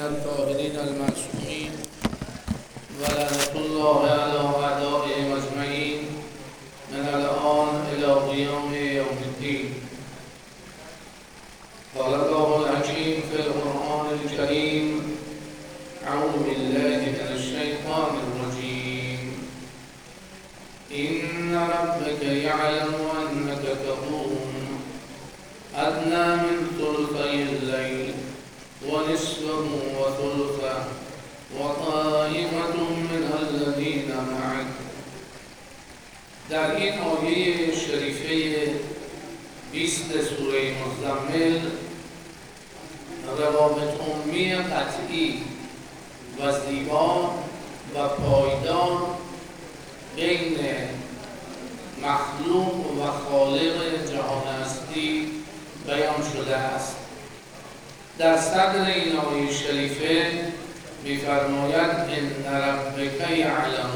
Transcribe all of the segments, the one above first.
الطاهرين المعصومين ولعنة الله على أعدائهم أجمعين من الآن إلى قيام يوم الدين. قال الله الحكيم في القرآن الكريم: أعوذ بالله من الشيطان الرجيم. إن ربك يعلم أنك تقوم أدنى من ثلثي الليل ونصفه وثلثه وطائفة من الذين معك. در این آیه شریفه 20 سوره مزمل روابط عمومی قطعی و زیبا و پایدار بین مخلوق و خالق جهان هستی بیان شده است. در صدر این آیه شریفه می‌فرماید ان ربک یعلم،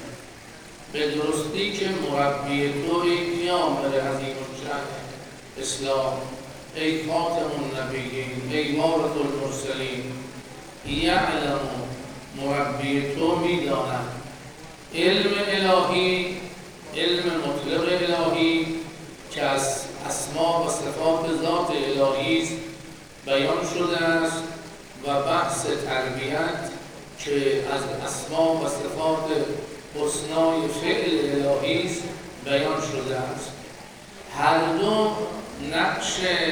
به درستی که مربی تو ای پیامبر عظیم الشأن اسلام، ای خاتم النبیین، ای وارث المرسلین، یعلم، مربی تو می‌داند. علم الهی، علم مطلق الهی که از اسما و صفات ذات الهی است بیان شده است و بحث تربیت که از اسما و صفات حسنای فعل الهی است بیان شده است. هر دو نقش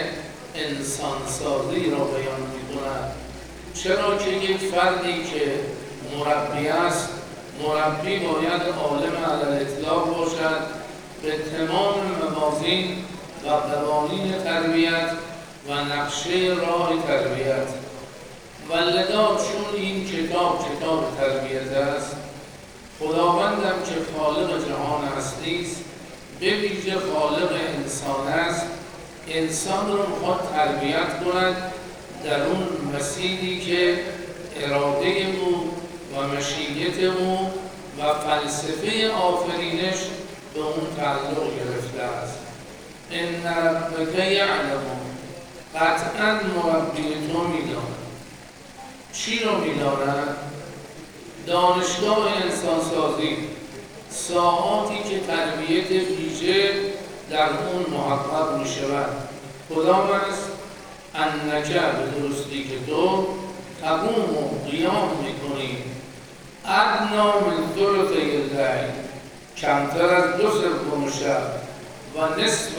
انسانسازی را بیان می‌کند، چرا که یک فردی که مربی است، مربی باید عالم علی الاطلاق باشد به تمام موازین و قوانین تربیت و نقشه راه تربیت. و لذا چون این کتاب تربیت است، خداوندم که خالق جهان هستی است، به ویژه خالق انسان است، انسان را میخواد تربیت کند در اون مسیری که اراده او و مشیت او و فلسفه آفرینش به اون تعلق گرفته است. ان ربک یعلم، قطعا مربی تو میداند. چی رو میداند؟ دانشگاه انسانسازی، ساعاتی که تربیت ویژه در اون محقق می شود. کدام است؟ انک، به درستی که تو تقوم و قیام میکنی ادنا من ثلثی اللیل، کمتر از 2/3 شب، و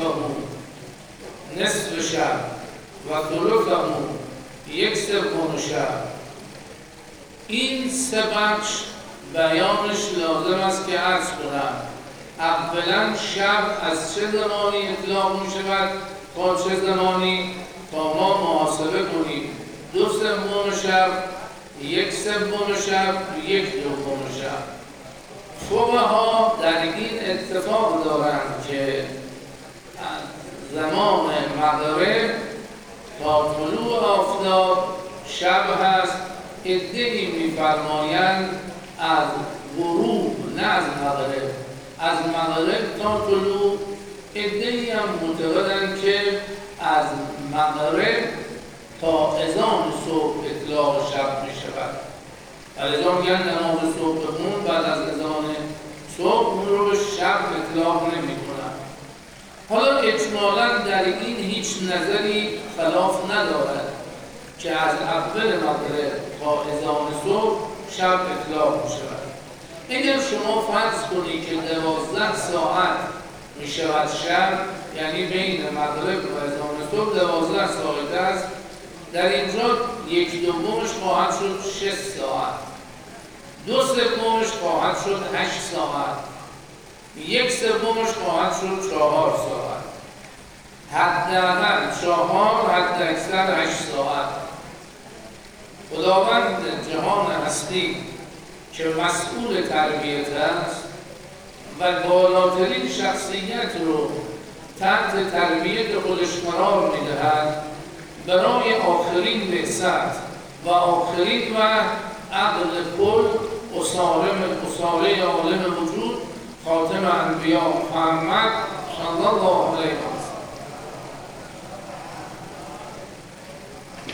نصف شب، و ثلثه 1/3 شب. این سه بخش بیانش لازم است که عرض کنم. اولا شب از چه زمانی اطلاق می شود تا چه زمانی؟ تا ما محاسبه کنیم 2/3 شب، 1/3 شب، 1/2 شب. فقها در این اتفاق دارند که زمان مغرب تا طلوع آفتاب شب هست. عده‌ای می‌فرمایند از غروب، نه از مغرب، از مغرب تا طلوع. عده‌ای هم معتقدند که از مغرب تا اذان صبح اطلاق شب می‌شود. اذان میگن نماز صبح بخون، بعد از اذان صبح اون رو به شب اطلاق نمی‌کنند. حالا اجمالاً در این هیچ نظری خلاف ندارد که از اول مغرب تا اذان صبح شب اطلاق می‌شود. اگر شما فرض کنید که 12 ساعت می‌شود شب، یعنی بین مغرب و اذان صبح 12 ساعت است، در اینجا 1/2 خواهد شد 6 ساعت، 2/3 خواهد شد 8 ساعت، 1/3 خواهد شد 4 ساعت. حداقل 4، حداکثر 8 ساعت. خداوند جهان هستی که مسئول تربیت است و بالاترین شخصیت رو تحت تربیت خودش قرار می‌دهد، برای آخرین بعثت و آخرین و عقل کل اساره عالم وجود، خاتم انبیا محمد صلی الله علیه و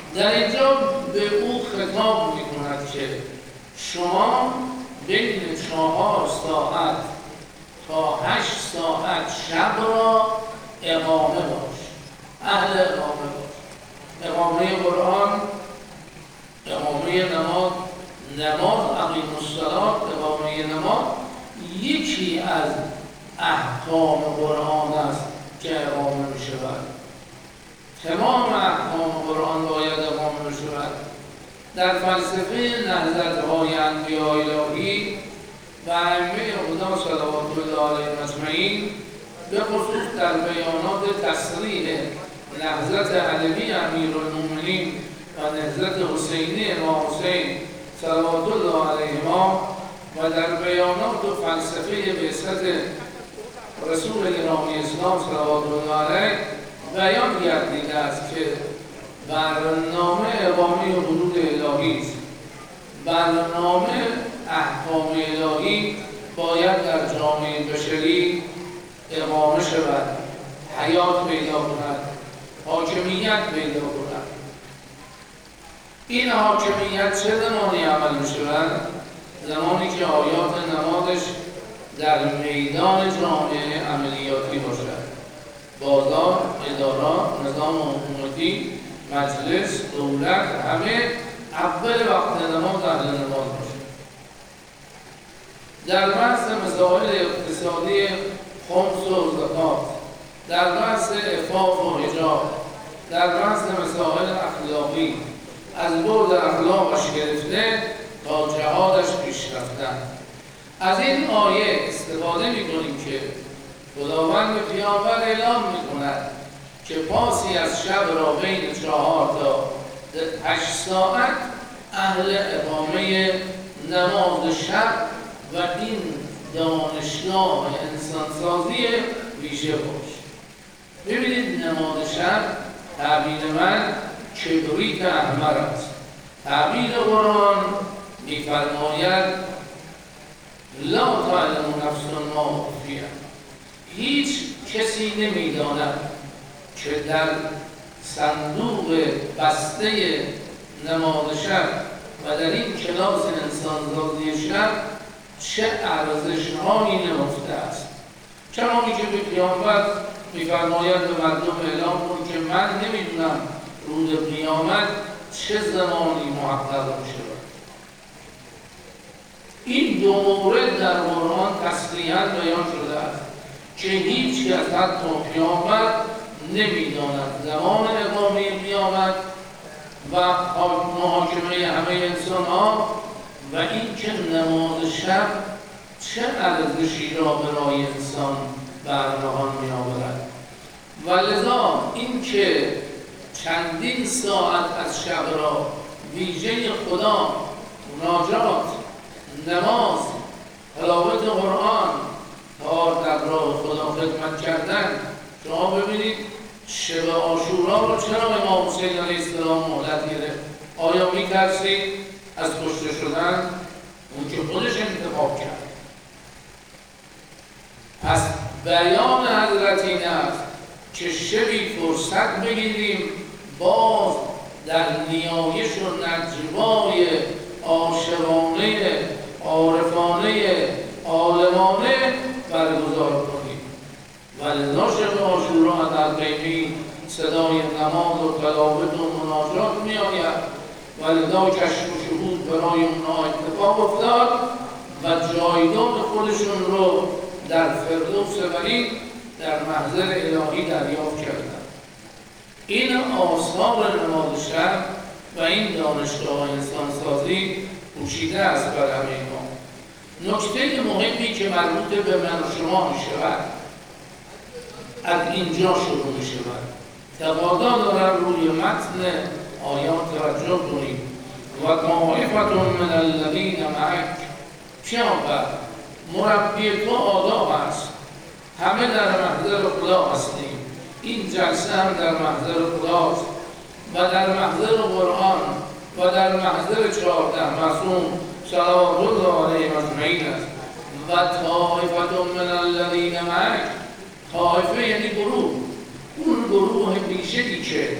در اینجا به او خطاب می‌کند که شما بین 4 ساعت تا 8 ساعت شب را اقامه باش، اهل اقامه باش. اقامه قرآن، اقامه نماز، اقیم الصلاة، اقامه نماز یکی از احکام قرآن است که اقامه می شود. تمام احکام قرآن باید اقامه می شود. در فلسفه نهضت‌های انبیاء الهی و ائمه خدا صلوات الله علیهم اجمعین، به خصوص در بیانات تصریح نهضت علوی امیرالمومنین و نهضت حسینی امام حسین صلوات الله علیهما و در بیانات و فلسفه بعثت رسول گرامی اسلام صلوات الله علیه بیان گردیده است که برنامه اقامه حدود الهی است. برنامه احکام الهی باید در جامعه بشری اقامه شود، حیات پیدا کند، حاکمیت پیدا کند. این حاکمیت چه زمانی عمل می شود؟ زمانی که آیات نمادش در میدان جامعه عملیاتی باشد. بازار، ادارات، نظام حکومتی، مجلس، دولت، همه اول وقت نماز اهل نماز باشد. در بحث مسائل اقتصادی خمس و زکات، در بحث عفاف و حجاب، در بحث مسائل اخلاقی، از بعد اخلاقش گرفته تا جهادش پیش رفتن. از این آیه استفاده می‌کنیم که خداوند به پیامبر اعلام می‌کند که پاسی از شب را بین 4 تا 8 ساعت اهل اقامه نماز شب و این دانشگاه انسانسازی ویژه باش. ببینید نماز شب تعبیر من کبریت احمر است. تعبیر قرآن می‌فرماید لا تعلم نفس ما اخفی. هیچ کسی نمی‌داند که در صندوق بسته نماز شب و در این کلاس انسان‌سازی شب چه ارزش‌هایی نهفته است. چنانی که به پیامبر می‌فرماید به مردم اعلام کن که من نمی‌دونم روز قیامت چه زمانی محقق می‌شود. این دو مورد در قرآن تصریحاً بیان شده است که هیچ کس حتی پیامبر نمی‌داند زمان اقامه قیامت و محاکمه همه انسان‌ها و این که نماز شب چه ارزشی را برای انسان برنهان می‌آورد. و لذا این که چندین ساعت از شب را ویژه خدا، مناجات، نماز، تلاوت قرآن، کار در راه خدا خدمت کردن. شما ببینید شب عاشورا رو چرا امام حسین علیه السلام مهلت گرفت؟ آیا می‌ترسید از کشته شدن؟ اون که خودش انتخاب کرد. پس بیان حضرت این است که شبی فرصت بگیریم باز در نیایش و نجوای عاشقانه، عارفانه، عالمانه برگزار کنیم. ولذا شب عاشورا در قیمی صدای نماز و تلاوت و مناجات می آید. ولذا کشف و شهود برای اونها اتفاق افتاد و جایگاه خودشون رو در فردوس ولی در محضر الهی دریافت کردند. این آثار نماز شب و این دانشگاه انسانسازی پوشیده است بر همه ما. نکته مهمی که مربوط به من و شما می شود از اینجا شروع می شود. تقاضا دارد روی متن آیات توجه کنیم. و طائفة من الذین معک. پیامبر مربی تو آداب است. همه در محضر خدا هستیم. این جلسه هم در محضر خداست و در محضر قرآن و در محضر 14 معصوم صلوات الله علیهم اجمعین است. و طائفة من الذین معک. طائفه یعنی گروه. اون گروه بیشه‌ای که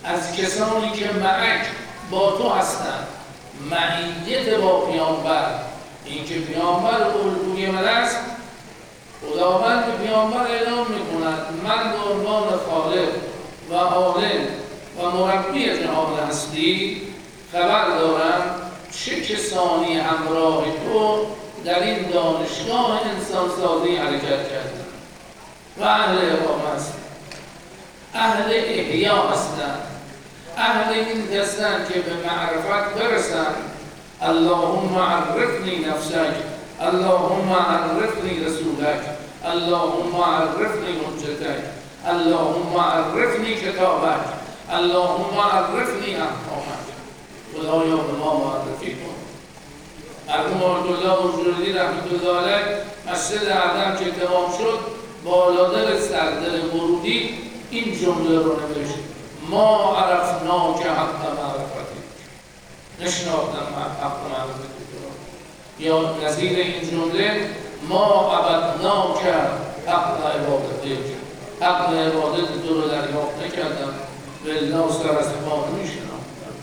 از کسانی که معک با تو هستند، معیت با پیامبر، این که پیامبر الگوی من است. خداوند به پیامبر اعلام میکند من به عنوان خالق و عالم و مربی جهان هستی خبر دارم چه کسانی همراه تو در این دانشگاه انسانسازی حرکت کردند و اهل اقامه هستند، اهل احیا هستند، اهل این هستند که به معرفت برسند. اللهم عرفنی نفسک، اللهم عرفنی رسولک، اللهم عرفنی حجتک، اللهم عرفنی کتابک، اللهم عرفنی احکامک. خدایا به ما معرفی کن. مرحوم آیت الله بروجردی رحمت الله علیه مسجد اعظم که تمام شد، بالادر سردر ورودی این جمله رو نوشت: ما عرفناک حق معرفتی، نشناختم حق معرفتی تو. یا نظیر این جمله: ما عبدناک حق عبادتی، حق عبادت تو رو دریافت نکردم، بالله سر از ما نمیشنم.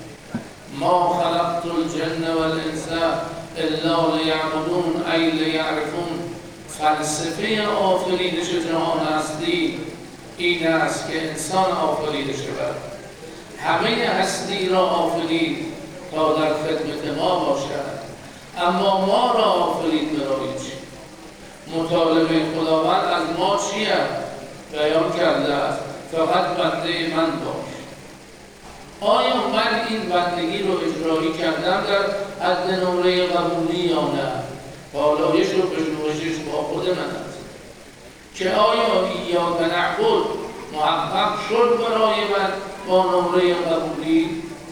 ما خلقت الجن والانس الا لیعبدون ای لیعرفون. فلسفه آفرینش جهان هستی این است که انسان آفریده شود، همه هستی را آفرید تا در خدمت ما باشد، اما ما را آفرید برای چی؟ مطالبه خداوند از ما چیه؟ بیان کرده است فقط بنده من باش. آیا من این بندگی رو اجرایی کردم در حد نمره قبولی یا نه؟ بالایش و پژوهشش با خود من است که آیا ایاک نعبد محقق شد برای من با نمره قبولی؟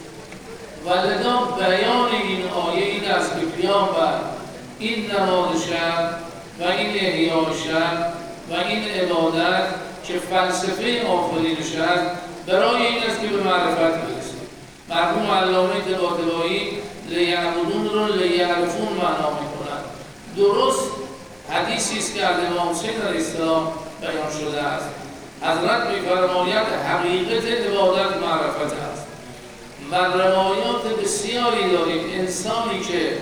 ولذا بیان این آیه این است که پیامبر این نماز شب و این احیاء شب و این عبادت که فلسفه آفرینش است برای این است که به معرفت برسید. مرحوم علامه طباطبایی لیعبدون رو لیعرفون معنا میکنند. درست حدیثی است که از امام حسین علیه السلام بیان شده است. حضرت می‌فرماید حقیقت عبادت معرفت است. و روایات بسیاری داریم انسانی که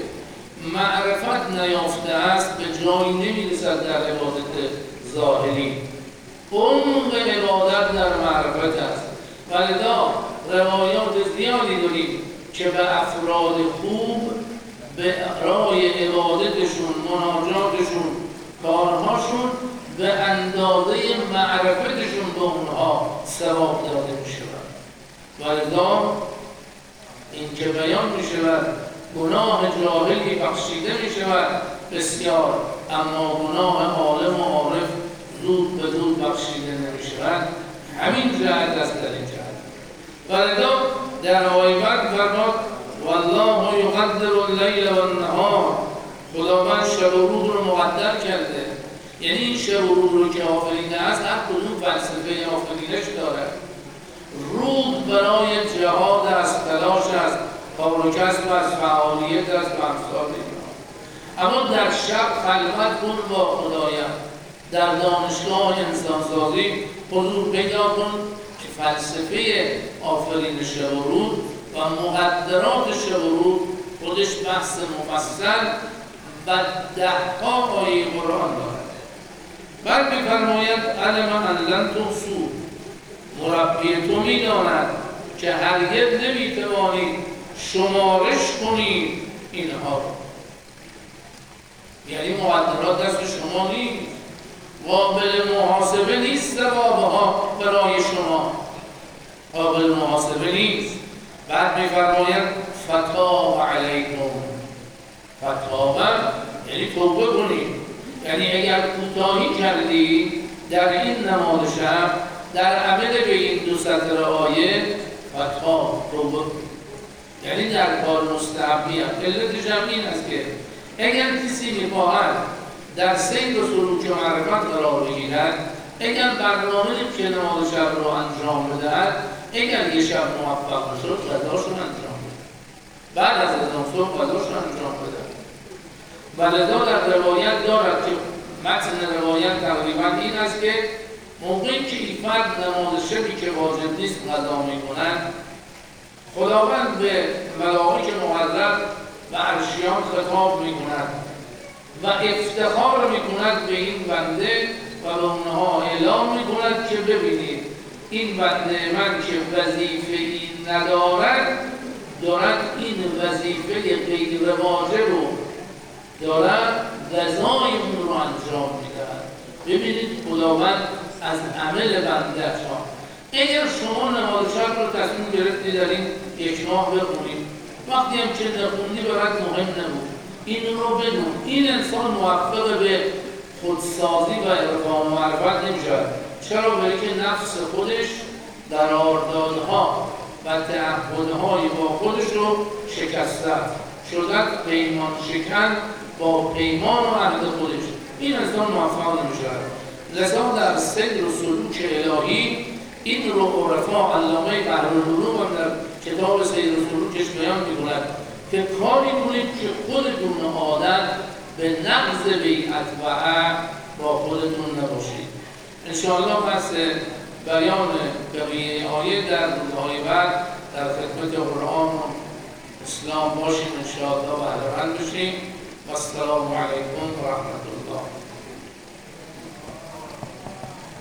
معرفت نیافته است به جایی نمی‌رسد در عبادت ظاهری. عمق عبادت در معرفت است. ولذا روایات زیادی داریم که به افراد خوب به رای عبادتشون، مناجاتشون، کارهاشون به اندازه معرفتشون به اونها ثواب داده می شود. ولذا این که بیان می شود گناه جاهلی بخشیده می شود بسیار، اما گناه عالم و عارف زود به زود بخشیده نمی شود. همین جهت است در این جهت. ولذا در آیه بعد فرمود والله یقدر اللیل و النهار، خداوند شب و روز رو مقدر کرده. یعنی این شب و روز رو که آفریده است هر کدوم فلسفه آفرینش دارد. روز برای جهاد است، تلاش است، کار و کسب است، فعالیت است و امثال اینها. اما در شب خلوت کن با خدایم، در دانشگاه انسانسازی حضور پیدا کن که فلسفه آفرین شب و روز و مقدرات شب و روز خودش بحث مفصل و 10 آیه قرآن دارد. بعد می‌فرماید علم ان لن تحصوا، مربی تو می‌داند که هرگز نمی‌توانید شمارش کنید اینها. یعنی مقدرات دست شما نیست، قابل محاسبه نیست، ثوابها برای شما قابل محاسبه نیست. بعد می‌فرماید فتاب علیکم، فتاب یعنی توبه کنید. یعنی اگر کوتاهی کردی در این نماز شب در عمل به این 2 سطر آیه فتاب توبه کنید، یعنی در کار مستحبی هم. علت جمعی این است که اگر کسی می‌خواهد در سیر و سلوک معرفت قرار بگیرد، اگر برنامه که نماز شب رو انجام بدهد، اگر یه شب موفق شد قضاشون انجام بده، بعد از اذان صبح قضاشون انجام بده. ولذا در روایت دارد که متن روایت تقریبا این است که موقعی که این فرد نماز شبی که واجب نیست قضا میکنند، خداوند به ملائک مقرب و عرشیان خطاب میکند و افتخار میکند به این بنده و به اونها اعلام میکند که ببینید این بنده من که وظیفه ای ندارد این وظیفه غیر واجب رو دارد، غذای اون رو انجام میدهد. ببینید خداوند از عمل بنده ها. اگر شما نماز شب رو تصمیم گرفتی در این یک ماه بخونید، وقتی هم که نخوندی برات مهم نبود، این رو بدون. این انسان موفق به خودسازی و ارفاع و معرفت نمیشود. چرا؟ برای که نفس خودش قراردادها و تعهدهای با خودش رو شکسته شدت، پیمان شکن با پیمان و عهد خودش. این انسان موفق نمیشود. لذا در سیر و سلوک الهی این رو عرفا علامه بحرالعلوم هم در کتاب سیر و سلوکش بیان می‌کند که کاری کنید که خودتون عادت به نقض بیعت و عهد با خودتون نباشید. انشاءالله پس بیان بقیه آیه در روزهای بعد در خدمت قرآن و اسلام باشیم انشاءالله و بهره‌مند بشیم. و السلام علیکم و رحمت الله.